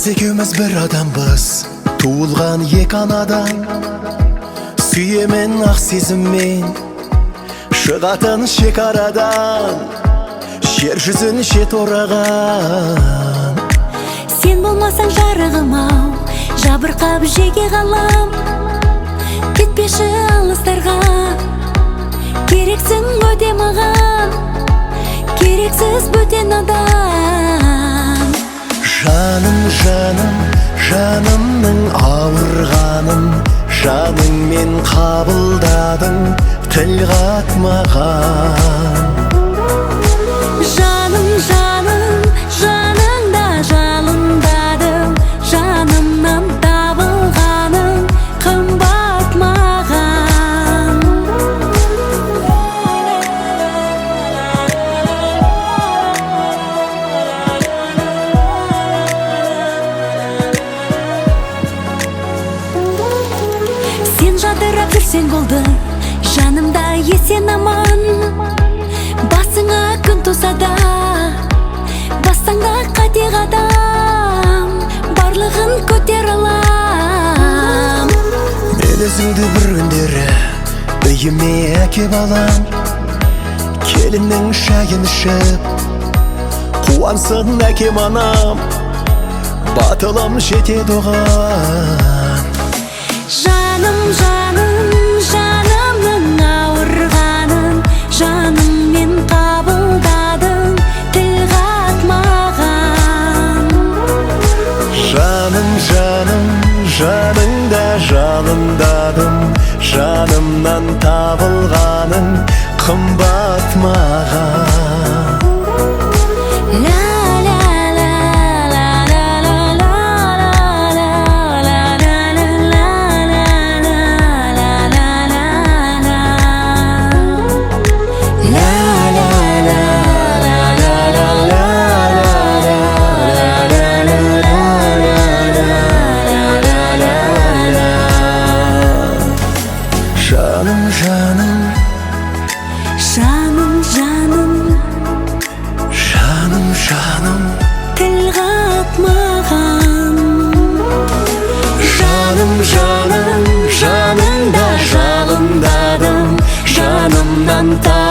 Biz ekimiz bir adamбыз, туылған екі анадан. Сүйемен ақ сезіммен, шығатын шекарадан, жер жүзін шет ораған. Сен болмасаң жарығым ау, жабырқап жеке қалам. Кетпеші алыстарға, керексің өте маған, керексіз бөтен адам. Жаным, жаным, жанымның ауырғанын жаныңмен қабылдадың, тіл қатмаған. Жаным, жаным, жаныңда жалындадым, жанымнан табылғаның қымбат маған. Сен жадырап жүрсең болды, жанымда есен аман. Басыңа күн туса да, бассаңда қате қадам, барлығын көтер алам. Мен өзіңді бір күндері үйіме әкеп алам. Келіннің шайын ішіп, қуансын әкем анам, батылым жетеді оған. Жаным, жаным, жанымның ауырғанын жаныммен қабылдадың, тіл қатмаған. Жаным, жаным, жаныңда жалындадым, жанымнан табылғаның қымбат маған. Жаным, жаным, Жаным, жаным, жаным, жаным, тіл қатмаған. жаным, жаным, жаныңда жалындадым, жанымнан